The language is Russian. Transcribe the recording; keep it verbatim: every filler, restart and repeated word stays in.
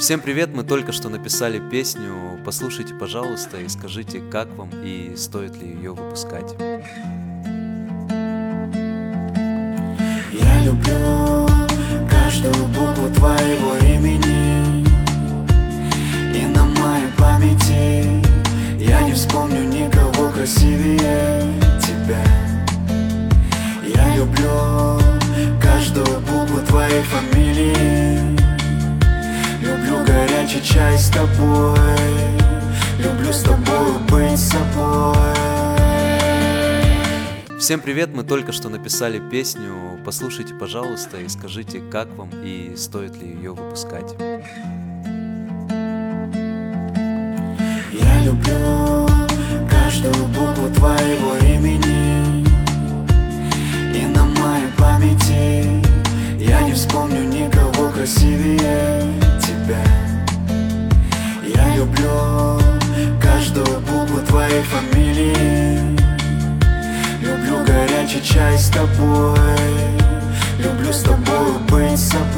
Всем привет! Мы только что написали песню. Послушайте, пожалуйста, и скажите, как вам и стоит ли ее выпускать. Я люблю каждую букву твоего имени, и на моей памяти я не вспомню никого красивее тебя. Я люблю каждую букву твоей фамилии, люблю горячий чай с тобой, люблю с тобой быть собой. Всем привет! Мы только что написали песню. Послушайте, пожалуйста, и скажите, как вам и стоит ли ее выпускать. Я люблю каждую букву твоего имени, и на моей памяти я не вспомню никого красивее тебя. Я люблю каждую букву твоей фамилии, люблю горячий чай с тобой, люблю с тобой быть собой.